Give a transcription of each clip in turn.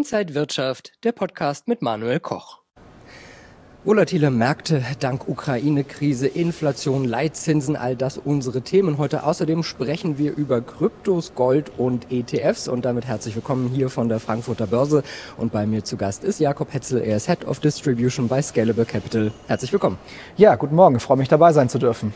Inside Wirtschaft, der Podcast mit Manuel Koch. Volatile Märkte dank Ukraine-Krise, Inflation, Leitzinsen, all das unsere Themen. Heute außerdem sprechen wir über Kryptos, Gold und ETFs. Und damit herzlich willkommen hier von der Frankfurter Börse. Und bei mir zu Gast ist Jakob Hetzel, er ist Head of Distribution bei Scalable Capital. Herzlich willkommen. Ja, guten Morgen, ich freue mich dabei sein zu dürfen.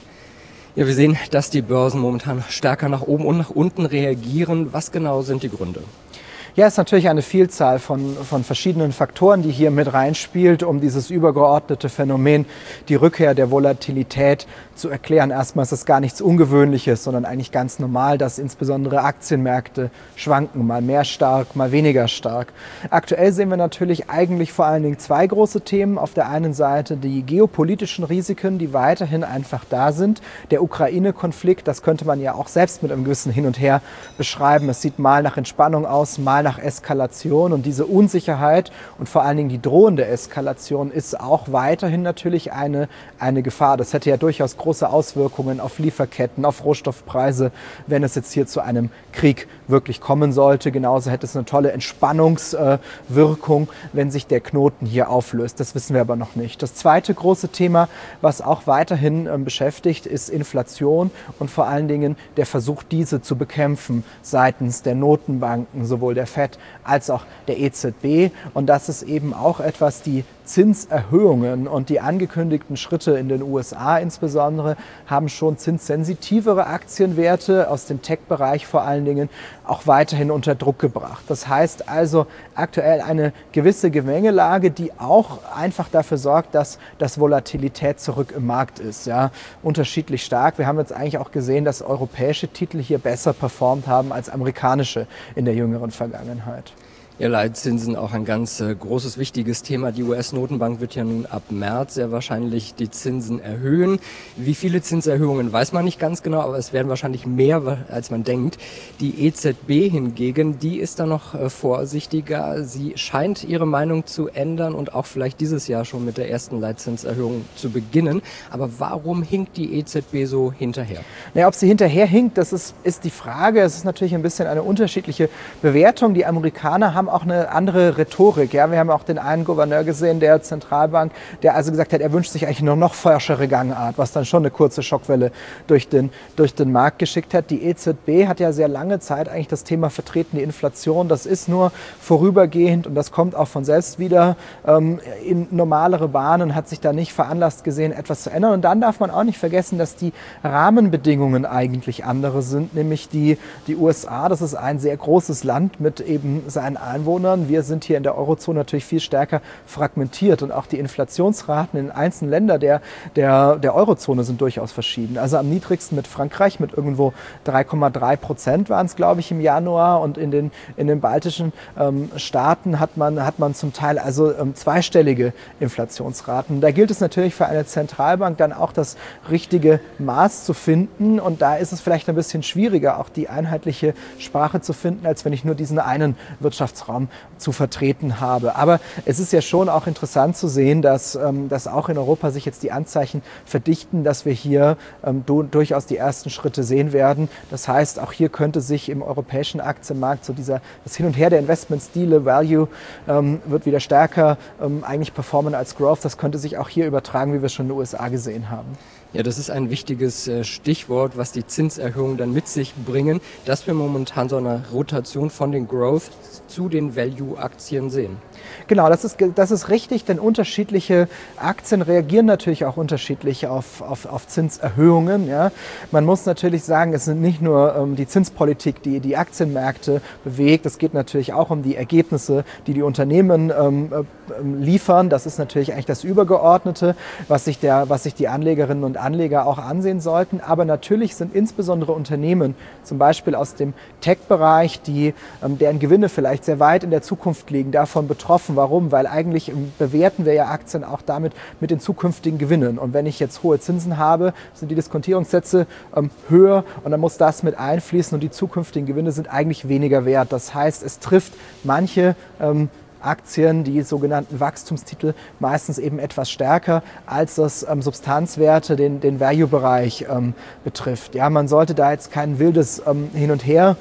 Ja, wir sehen, dass die Börsen momentan stärker nach oben und nach unten reagieren. Was genau sind die Gründe? Ja, es ist natürlich eine Vielzahl von verschiedenen Faktoren, die hier mit reinspielt, um dieses übergeordnete Phänomen, die Rückkehr der Volatilität zu erklären. Erstmal ist es gar nichts Ungewöhnliches, sondern eigentlich ganz normal, dass insbesondere Aktienmärkte schwanken, mal mehr stark, mal weniger stark. Aktuell sehen wir natürlich eigentlich vor allen Dingen zwei große Themen. Auf der einen Seite die geopolitischen Risiken, die weiterhin einfach da sind. Der Ukraine-Konflikt, das könnte man ja auch selbst mit einem gewissen Hin und Her beschreiben. Es sieht mal nach Entspannung aus, mal nach Eskalation, und diese Unsicherheit und vor allen Dingen die drohende Eskalation ist auch weiterhin natürlich eine Gefahr. Das hätte ja durchaus große Auswirkungen auf Lieferketten, auf Rohstoffpreise, wenn es jetzt hier zu einem Krieg wirklich kommen sollte. Genauso hätte es eine tolle Entspannungswirkung, wenn sich der Knoten hier auflöst. Das wissen wir aber noch nicht. Das zweite große Thema, was auch weiterhin beschäftigt, ist Inflation und vor allen Dingen der Versuch, diese zu bekämpfen seitens der Notenbanken, sowohl der FED als auch der EZB. Und das ist eben auch etwas, die Zinserhöhungen und die angekündigten Schritte in den USA insbesondere haben schon zinssensitivere Aktienwerte aus dem Tech-Bereich vor allen Dingen auch weiterhin unter Druck gebracht. Das heißt also aktuell eine gewisse Gemengelage, die auch einfach dafür sorgt, dass Volatilität zurück im Markt ist. Ja, unterschiedlich stark. Wir haben jetzt eigentlich auch gesehen, dass europäische Titel hier besser performt haben als amerikanische in der jüngeren Vergangenheit. Ja, Leitzinsen auch ein ganz großes, wichtiges Thema. Die US-Notenbank wird ja nun ab März sehr wahrscheinlich die Zinsen erhöhen. Wie viele Zinserhöhungen weiß man nicht ganz genau, aber es werden wahrscheinlich mehr, als man denkt. Die EZB hingegen, die ist da noch vorsichtiger. Sie scheint ihre Meinung zu ändern und auch vielleicht dieses Jahr schon mit der ersten Leitzinserhöhung zu beginnen. Aber warum hinkt die EZB so hinterher? Naja, ob sie hinterher hinkt, das ist die Frage. Es ist natürlich ein bisschen eine unterschiedliche Bewertung. Die Amerikaner haben auch eine andere Rhetorik. Ja, wir haben auch den einen Gouverneur gesehen, der Zentralbank, der also gesagt hat, er wünscht sich eigentlich nur noch forschere Gangart, was dann schon eine kurze Schockwelle durch den Markt geschickt hat. Die EZB hat ja sehr lange Zeit eigentlich das Thema vertreten, die Inflation, das ist nur vorübergehend und das kommt auch von selbst wieder in normalere Bahnen, hat sich da nicht veranlasst gesehen, etwas zu ändern. Und dann darf man auch nicht vergessen, dass die Rahmenbedingungen eigentlich andere sind, nämlich die USA, das ist ein sehr großes Land mit eben seinen Einwohnern. Wir sind hier in der Eurozone natürlich viel stärker fragmentiert und auch die Inflationsraten in einzelnen Ländern der Eurozone sind durchaus verschieden. Also am niedrigsten mit Frankreich mit irgendwo 3,3% waren es, glaube ich, im Januar, und in den baltischen Staaten hat man zum Teil also zweistellige Inflationsraten. Da gilt es natürlich für eine Zentralbank dann auch das richtige Maß zu finden, und da ist es vielleicht ein bisschen schwieriger, auch die einheitliche Sprache zu finden, als wenn ich nur diesen einen Wirtschaftsraum zu vertreten habe. Aber es ist ja schon auch interessant zu sehen, dass auch in Europa sich jetzt die Anzeichen verdichten, dass wir hier durchaus die ersten Schritte sehen werden. Das heißt, auch hier könnte sich im europäischen Aktienmarkt so das Hin und Her der Investmentstile, Value wird wieder stärker eigentlich performen als Growth. Das könnte sich auch hier übertragen, wie wir es schon in den USA gesehen haben. Ja, das ist ein wichtiges Stichwort, was die Zinserhöhungen dann mit sich bringen, dass wir momentan so eine Rotation von den Growth zu den Value-Aktien sehen. Genau, das ist richtig, denn unterschiedliche Aktien reagieren natürlich auch unterschiedlich auf Zinserhöhungen. Ja. Man muss natürlich sagen, es sind nicht nur die Zinspolitik, die die Aktienmärkte bewegt, es geht natürlich auch um die Ergebnisse, die die Unternehmen liefern. Das ist natürlich eigentlich das Übergeordnete, was sich die Anlegerinnen und Anleger auch ansehen sollten. Aber natürlich sind insbesondere Unternehmen, zum Beispiel aus dem Tech-Bereich, deren Gewinne vielleicht sehr weit in der Zukunft liegen, davon betroffen. Warum? Weil eigentlich bewerten wir ja Aktien auch damit mit den zukünftigen Gewinnen. Und wenn ich jetzt hohe Zinsen habe, sind die Diskontierungssätze höher und dann muss das mit einfließen und die zukünftigen Gewinne sind eigentlich weniger wert. Das heißt, es trifft manche Aktien, die sogenannten Wachstumstitel, meistens eben etwas stärker, als das Substanzwerte, den Value-Bereich betrifft. Ja, man sollte da jetzt kein wildes Hin- und Her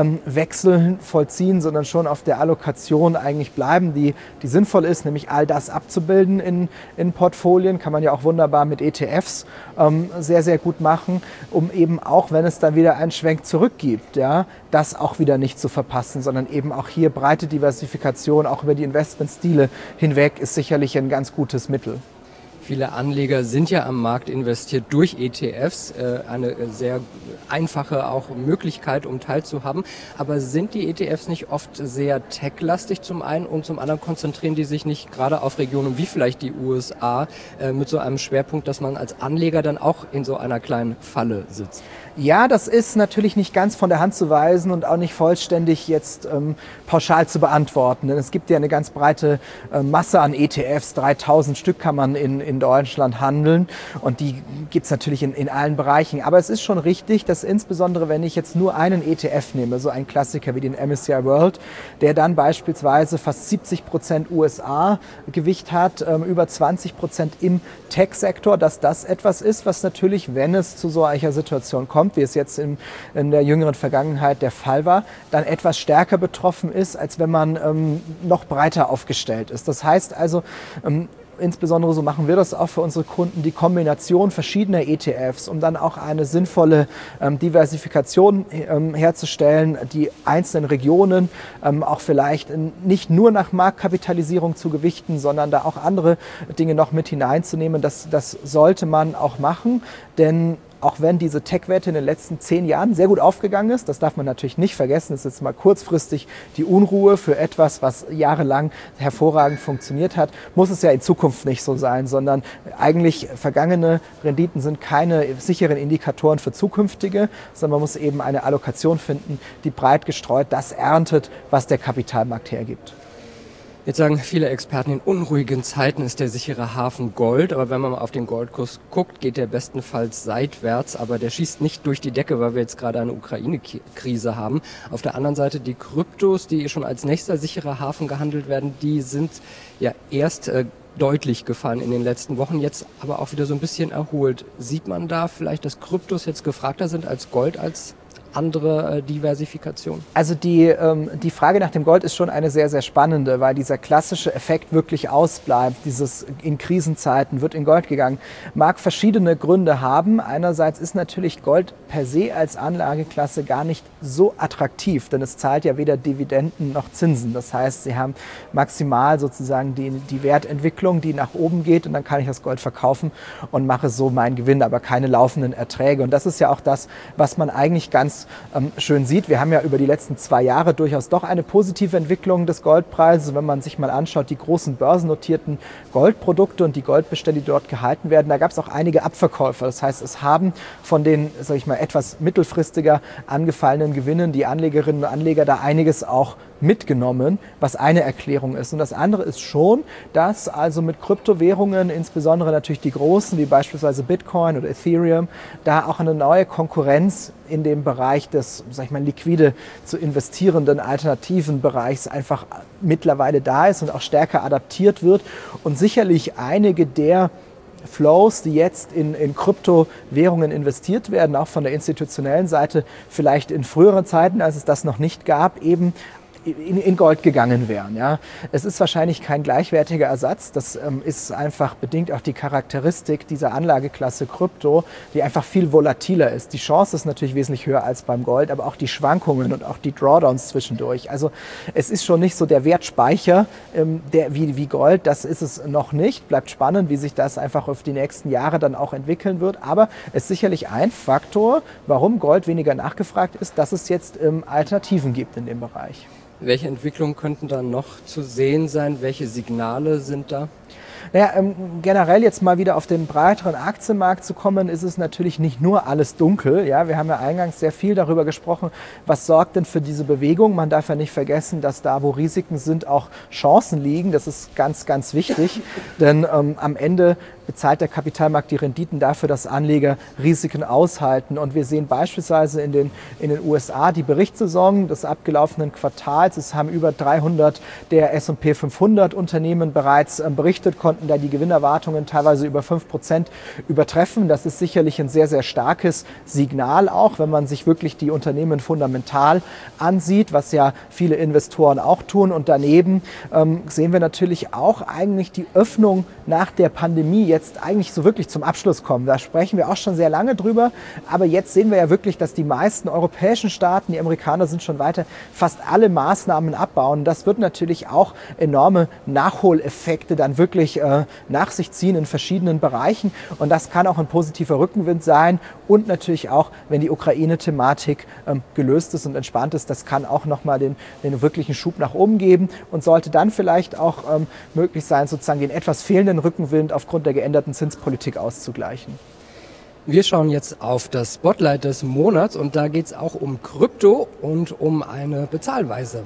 Wechsel vollziehen, sondern schon auf der Allokation eigentlich bleiben, die sinnvoll ist, nämlich all das abzubilden in Portfolien. Kann man ja auch wunderbar mit ETFs sehr, sehr gut machen, um eben auch, wenn es dann wieder einen Schwenk zurück gibt, ja, das auch wieder nicht zu verpassen, sondern eben auch hier breite Diversifikation, auch über die Investmentstile hinweg, ist sicherlich ein ganz gutes Mittel. Viele Anleger sind ja am Markt investiert durch ETFs, eine sehr einfache auch Möglichkeit, um teilzuhaben. Aber sind die ETFs nicht oft sehr tech-lastig zum einen und zum anderen konzentrieren die sich nicht gerade auf Regionen wie vielleicht die USA mit so einem Schwerpunkt, dass man als Anleger dann auch in so einer kleinen Falle sitzt? Ja, das ist natürlich nicht ganz von der Hand zu weisen und auch nicht vollständig jetzt pauschal zu beantworten. Denn es gibt ja eine ganz breite Masse an ETFs, 3000 Stück kann man in Deutschland handeln und die gibt's natürlich in allen Bereichen. Aber es ist schon richtig, dass insbesondere, wenn ich jetzt nur einen ETF nehme, so einen Klassiker wie den MSCI World, der dann beispielsweise fast 70% USA-Gewicht hat, über 20% im Tech-Sektor, dass das etwas ist, was natürlich, wenn es zu solcher Situation kommt, wie es jetzt in der jüngeren Vergangenheit der Fall war, dann etwas stärker betroffen ist, als wenn man noch breiter aufgestellt ist. Das heißt also, insbesondere so machen wir das auch für unsere Kunden, die Kombination verschiedener ETFs, um dann auch eine sinnvolle Diversifikation herzustellen, die einzelnen Regionen auch vielleicht nicht nur nach Marktkapitalisierung zu gewichten, sondern da auch andere Dinge noch mit hineinzunehmen. Das sollte man auch machen, denn auch wenn diese Tech-Werte in den letzten 10 Jahren sehr gut aufgegangen ist, das darf man natürlich nicht vergessen, das ist jetzt mal kurzfristig die Unruhe für etwas, was jahrelang hervorragend funktioniert hat, muss es ja in Zukunft nicht so sein, sondern eigentlich vergangene Renditen sind keine sicheren Indikatoren für zukünftige, sondern man muss eben eine Allokation finden, die breit gestreut das erntet, was der Kapitalmarkt hergibt. Jetzt sagen viele Experten, in unruhigen Zeiten ist der sichere Hafen Gold. Aber wenn man mal auf den Goldkurs guckt, geht der bestenfalls seitwärts. Aber der schießt nicht durch die Decke, weil wir jetzt gerade eine Ukraine-Krise haben. Auf der anderen Seite die Kryptos, die schon als nächster sicherer Hafen gehandelt werden, die sind ja erst deutlich gefallen in den letzten Wochen, jetzt aber auch wieder so ein bisschen erholt. Sieht man da vielleicht, dass Kryptos jetzt gefragter sind als Gold, als andere Diversifikation? Also die Frage nach dem Gold ist schon eine sehr, sehr spannende, weil dieser klassische Effekt wirklich ausbleibt. Dieses in Krisenzeiten wird in Gold gegangen. Mag verschiedene Gründe haben. Einerseits ist natürlich Gold per se als Anlageklasse gar nicht so attraktiv, denn es zahlt ja weder Dividenden noch Zinsen. Das heißt, Sie haben maximal sozusagen die Wertentwicklung, die nach oben geht und dann kann ich das Gold verkaufen und mache so meinen Gewinn, aber keine laufenden Erträge. Und das ist ja auch das, was man eigentlich ganz schön sieht. Wir haben ja über die letzten 2 Jahre durchaus doch eine positive Entwicklung des Goldpreises. Wenn man sich mal anschaut, die großen börsennotierten Goldprodukte und die Goldbestände, die dort gehalten werden, da gab es auch einige Abverkäufer. Das heißt, es haben von den, sage ich mal, etwas mittelfristiger angefallenen Gewinnen die Anlegerinnen und Anleger da einiges auch mitgenommen, was eine Erklärung ist. Und das andere ist schon, dass also mit Kryptowährungen, insbesondere natürlich die großen, wie beispielsweise Bitcoin oder Ethereum, da auch eine neue Konkurrenz in dem Bereich des, sag ich mal, liquide zu investierenden alternativen Bereichs einfach mittlerweile da ist und auch stärker adaptiert wird und sicherlich einige der Flows, die jetzt in Kryptowährungen investiert werden, auch von der institutionellen Seite, vielleicht in früheren Zeiten, als es das noch nicht gab, eben in Gold gegangen wären. Ja. Es ist wahrscheinlich kein gleichwertiger Ersatz. Das ist einfach bedingt auch die Charakteristik dieser Anlageklasse Krypto, die einfach viel volatiler ist. Die Chance ist natürlich wesentlich höher als beim Gold, aber auch die Schwankungen und auch die Drawdowns zwischendurch. Also es ist schon nicht so der Wertspeicher wie Gold. Das ist es noch nicht. Bleibt spannend, wie sich das einfach auf die nächsten Jahre dann auch entwickeln wird. Aber es ist sicherlich ein Faktor, warum Gold weniger nachgefragt ist, dass es jetzt Alternativen gibt in dem Bereich. Welche Entwicklungen könnten da noch zu sehen sein? Welche Signale sind da? Generell jetzt mal wieder auf den breiteren Aktienmarkt zu kommen, ist es natürlich nicht nur alles dunkel. Ja, wir haben ja eingangs sehr viel darüber gesprochen, was sorgt denn für diese Bewegung. Man darf ja nicht vergessen, dass da, wo Risiken sind, auch Chancen liegen. Das ist ganz, ganz wichtig, denn am Ende bezahlt der Kapitalmarkt die Renditen dafür, dass Anleger Risiken aushalten. Und wir sehen beispielsweise in den USA die Berichtssaison des abgelaufenen Quartals. Es haben über 300 der S&P 500 Unternehmen bereits berichtet, konnten da die Gewinnerwartungen teilweise über 5% übertreffen. Das ist sicherlich ein sehr, sehr starkes Signal auch, wenn man sich wirklich die Unternehmen fundamental ansieht, was ja viele Investoren auch tun. Und daneben sehen wir natürlich auch eigentlich die Öffnung nach der Pandemie jetzt eigentlich so wirklich zum Abschluss kommen. Da sprechen wir auch schon sehr lange drüber, aber jetzt sehen wir ja wirklich, dass die meisten europäischen Staaten, die Amerikaner sind schon weiter, fast alle Maßnahmen abbauen. Das wird natürlich auch enorme Nachholeffekte dann wirklich nach sich ziehen in verschiedenen Bereichen und das kann auch ein positiver Rückenwind sein und natürlich auch, wenn die Ukraine-Thematik gelöst ist und entspannt ist, das kann auch nochmal den wirklichen Schub nach oben geben und sollte dann vielleicht auch möglich sein, sozusagen den etwas fehlenden Rückenwind aufgrund der geänderten Zinspolitik auszugleichen. Wir schauen jetzt auf das Spotlight des Monats und da geht es auch um Krypto und um eine Bezahlweise.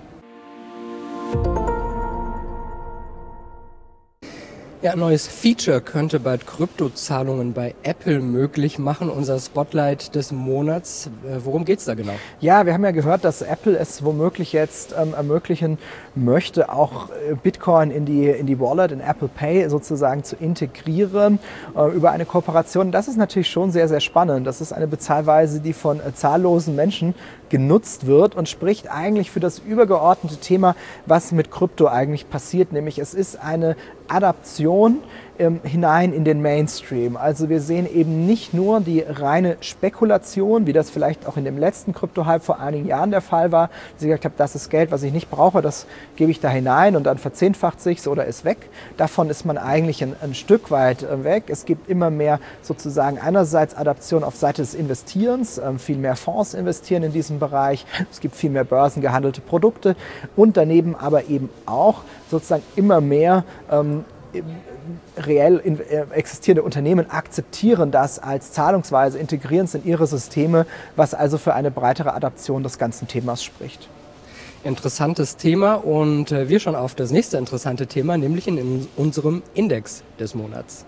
Ja, ein neues Feature könnte bald Kryptozahlungen bei Apple möglich machen. Unser Spotlight des Monats. Worum geht's da genau? Ja, wir haben ja gehört, dass Apple es womöglich jetzt ermöglichen möchte, auch Bitcoin in die Wallet, in Apple Pay sozusagen zu integrieren über eine Kooperation. Das ist natürlich schon sehr, sehr spannend. Das ist eine Bezahlweise, die von zahllosen Menschen genutzt wird und spricht eigentlich für das übergeordnete Thema, was mit Krypto eigentlich passiert. Nämlich es ist eine Adaption hinein in den Mainstream. Also wir sehen eben nicht nur die reine Spekulation, wie das vielleicht auch in dem letzten Krypto-Hype vor einigen Jahren der Fall war, dass ich gesagt habe, das ist Geld, was ich nicht brauche, das gebe ich da hinein und dann verzehnfacht sich's oder ist weg. Davon ist man eigentlich ein Stück weit weg. Es gibt immer mehr sozusagen einerseits Adaption auf Seite des Investierens, viel mehr Fonds investieren in diesem Bereich, es gibt viel mehr börsengehandelte Produkte und daneben aber eben auch sozusagen immer mehr reell existierende Unternehmen akzeptieren das als Zahlungsweise, integrieren es in ihre Systeme, was also für eine breitere Adaption des ganzen Themas spricht. Interessantes Thema und wir schauen auf das nächste interessante Thema, nämlich in unserem Index des Monats.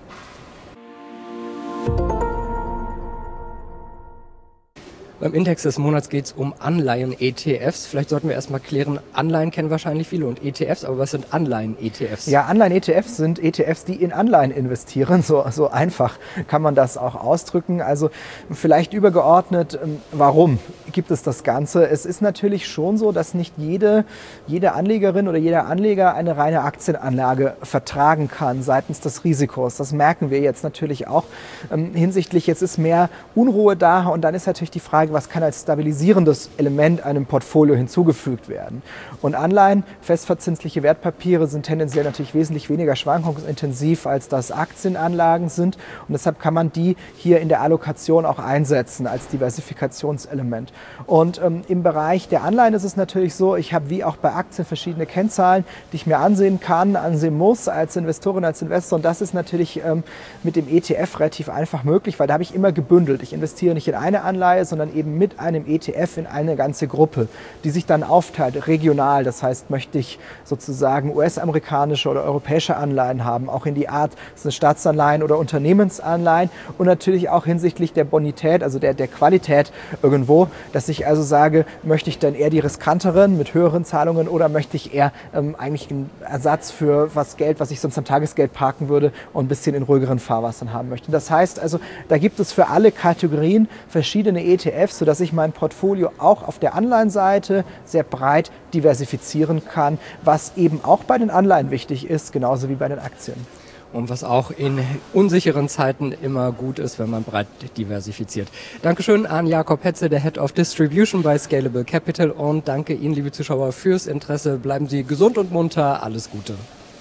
Beim Index des Monats geht es um Anleihen-ETFs. Vielleicht sollten wir erstmal klären, Anleihen kennen wahrscheinlich viele und ETFs, aber was sind Anleihen-ETFs? Ja, Anleihen-ETFs sind ETFs, die in Anleihen investieren. So einfach kann man das auch ausdrücken. Also vielleicht übergeordnet, warum gibt es das Ganze? Es ist natürlich schon so, dass nicht jede Anlegerin oder jeder Anleger eine reine Aktienanlage vertragen kann seitens des Risikos. Das merken wir jetzt natürlich auch hinsichtlich, jetzt ist mehr Unruhe da und dann ist natürlich die Frage, was kann als stabilisierendes Element einem Portfolio hinzugefügt werden. Und Anleihen, festverzinsliche Wertpapiere sind tendenziell natürlich wesentlich weniger schwankungsintensiv, als das Aktienanlagen sind. Und deshalb kann man die hier in der Allokation auch einsetzen als Diversifikationselement. Und im Bereich der Anleihen ist es natürlich so, ich habe wie auch bei Aktien verschiedene Kennzahlen, die ich mir ansehen kann, ansehen muss als Investorin, als Investor. Und das ist natürlich mit dem ETF relativ einfach möglich, weil da habe ich immer gebündelt. Ich investiere nicht in eine Anleihe, sondern eben mit einem ETF in eine ganze Gruppe, die sich dann aufteilt, regional. Das heißt, möchte ich sozusagen US-amerikanische oder europäische Anleihen haben, auch in die Art, das sind Staatsanleihen oder Unternehmensanleihen und natürlich auch hinsichtlich der Bonität, also der Qualität irgendwo, dass ich also sage, möchte ich dann eher die riskanteren mit höheren Zahlungen oder möchte ich eher eigentlich einen Ersatz für Geld, was ich sonst am Tagesgeld parken würde und ein bisschen in ruhigeren Fahrwassern haben möchte. Das heißt also, da gibt es für alle Kategorien verschiedene ETFs, sodass ich mein Portfolio auch auf der Anleihenseite sehr breit diversifizieren kann, was eben auch bei den Anleihen wichtig ist, genauso wie bei den Aktien. Und was auch in unsicheren Zeiten immer gut ist, wenn man breit diversifiziert. Dankeschön an Jakob Hetze, der Head of Distribution bei Scalable Capital und danke Ihnen, liebe Zuschauer, fürs Interesse. Bleiben Sie gesund und munter. Alles Gute.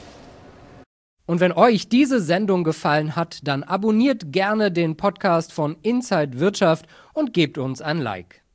Und wenn euch diese Sendung gefallen hat, dann abonniert gerne den Podcast von Inside Wirtschaft und gebt uns ein Like.